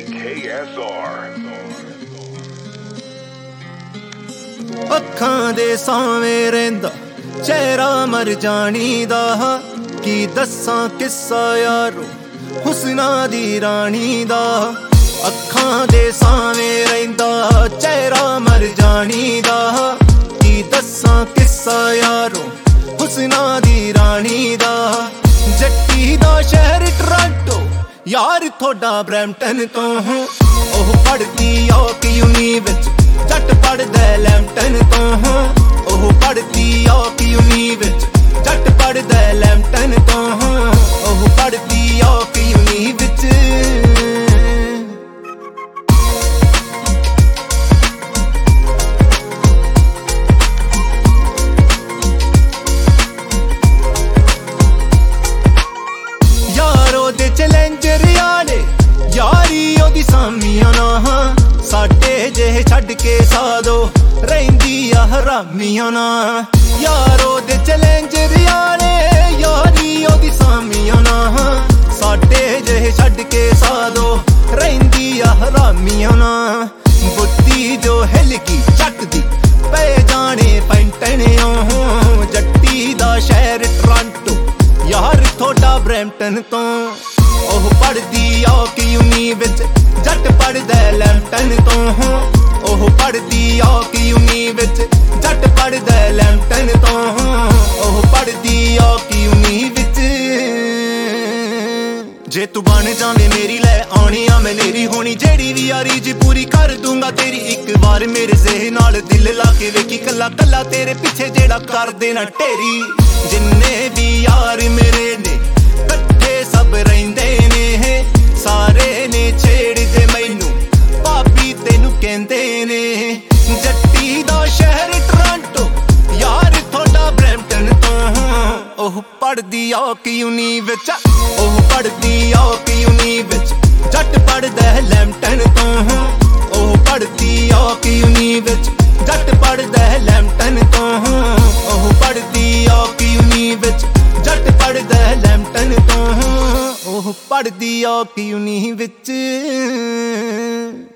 KSR ਅੱਖਾਂ ਦੇ ਸਾਵੇਂ ਰਹਿੰਦਾ ਚਿਹਰਾ ਮਰ ਜਾਣੀ ਦਾ ਕੀ ਦੱਸਾਂ ਕਿੱਸਾ ਯਾਰੋ ਹੁਸਨਾਂ ਦੀ ਰਾਣੀ ਦਾ ਅੱਖਾਂ ਦੇ ਸਾਵੇਂ ਰਹਿੰਦਾ ਚਿਹਰਾ ਮਰ ਜਾਣੀ ਦਾ ਕੀ ਦੱਸਾਂ ਕਿੱਸਾ ਯਾਰੋ ਹੁਸਨਾਂ ਦੀ ਰਾਣੀ ਦਾ ਜੱਟੀ ਦਾ ਸ਼ਹਿਰ ਟੋਰਾਂਟੋ ਯਾਰ ਥੋੜਾ ਬਰੈਂਪਟਨ ਤੋਂ ਉਹ ਪੜਦੀ ਔਕ ਯੂਨੀ ਵਿੱਚ ਜੱਟ ਪੜਦਾ ਲੈਂਪਟਨ ਤੋਂ ਉਹ ਪੜਦੀ ਔਕ ਯੂਨੀ ਵਿੱਚ ਜੱਟ ਪੜਦਾ ਲੈਂਪਟਨ ਤੋਂ ਉਹ ਪੜਦੀ ਔਕ ਯੂਨੀ ਵਿੱਚ ਯਾਰੋ ਦੇ ਚੈਲੰਜਰ ਆਲੇ ਯਾਰੀ ਉਹਦੀ ਸਾਮੀਆਂ ਨਾ ਸਾਡੇ ਜਿਹੇ ਛੱਡ ਕੇ ਸਾਦੋ ਰਹਿੰਦੀ ਆ ਹਰਾਮੀਆਂ ਨਾ ਯਾਰੋ ਦੇ ਚੈਲੰਜਰ ਆਲੇ ਯਾਰੀ ਉਹਦੀ ਸਾਮੀਆਂ ਨਾ ਸਾਡੇ ਜਿਹੇ ਛੱਡ ਕੇ ਸਾਦੋ ਰਹਿੰਦੀ ਆ ਹਰਾਮੀਆਂ ਨਾ ਬੁੱਤੀ ਜੋ ਹਿਲਕੀ ਚੱਕਦੀ ਪੈ ਜਾਣੇ ਪੈਂਟਣਿਓ ਜੱਟੀ ਦਾ ਸ਼ਹਿਰ ਟੋਰਾਂਟੋ ਯਾਰ ਥੋੜਾ ਬਰੈਂਪਟਨ ਤੋਂ ਉਹ ਪੜਦੀ ਔਕ ਯੂਨੀ ਵਿੱਚ ਜੱਟ ਪੜਦਾ ਲੈਂਪਟਨ ਤੋਂ ਉਹ ਪੜਦੀ ਔਕ ਯੂਨੀ ਵਿੱਚ ਜੱਟ ਪੜਦਾ ਲੈਂਪਟਨ ਤੋਂ ਉਹ ਪੜਦੀ ਔਕ ਯੂਨੀ ਵਿੱਚ ਜੇ ਤੂੰ ਬਣ ਜਾਵੇਂ ਮੇਰੀ ਲੈ ਆਉਣੀ ਆ ਮੈਂ ਨੇਰੀ ਹੋਣੀ ਜਿਹੜੀ ਵੀ ਯਾਰੀ ਜੀ ਪੂਰੀ ਕਰ ਦੂੰਗਾ ਤੇਰੀ ਇੱਕ ਵਾਰ ਮੇਰੇ ਜ਼ਹਿਨ ਨਾਲ ਦਿਲ ਲਾ ਕੇ ਵੇਖੀ ਕੱਲਾ ਕੱਲਾ ਤੇਰੇ ਪਿੱਛੇ ਜਿਹੜਾ ਕਰ ਦੇਣਾ ਢੇਰੀ ਜਿੰਨੇ ਵੀ ਯਾਰ ਮੇਰੇ ਨੇ ਇਕੱਠੇ ਸਭ ਰਹਿੰਦੇ ਨੇ ਸਾਰੇ ਨੇ ਛੇੜਦੇ ਮੈਨੂੰ ਭਾਬੀ ਤੈਨੂੰ ਕਹਿੰਦੇ ਨੇ ਜੱਟੀ ਦਾ ਸ਼ਹਿਰ ਟੋਰਾਂਟੋ ਯਾਰ ਥੋੜਾ ਬਰੈਂਪਟਨ ਤੋਂ ਉਹ ਪੜਦੀ ਔਕ ਯੂਨੀ ਵਿੱਚ ਉਹ ਪੜਦੀ ਔਕ ਯੂਨੀ ਵਿੱਚ ਜੱਟ ਪੜਦਾ ਲੈਂਪਟਨ ਤੋਂ ਉਹ ਪੜਦੀ ਔਕ ਯੂਨੀ ਵਿੱਚ ਜੱਟ ਪੜਦਾ ਲੈਂਪਟਨ ਤੋਂ ਉਹ ਪੜਦੀ ਔਕ ਯੂਨੀ ਵਿੱਚ ਜੱਟ ਪੜਦਾ ਲੈਂਪਟਨ ਤੋਂ ਉਹ ਪੜਦੀ ਔਕ ਯੂਨੀ ਵਿੱਚ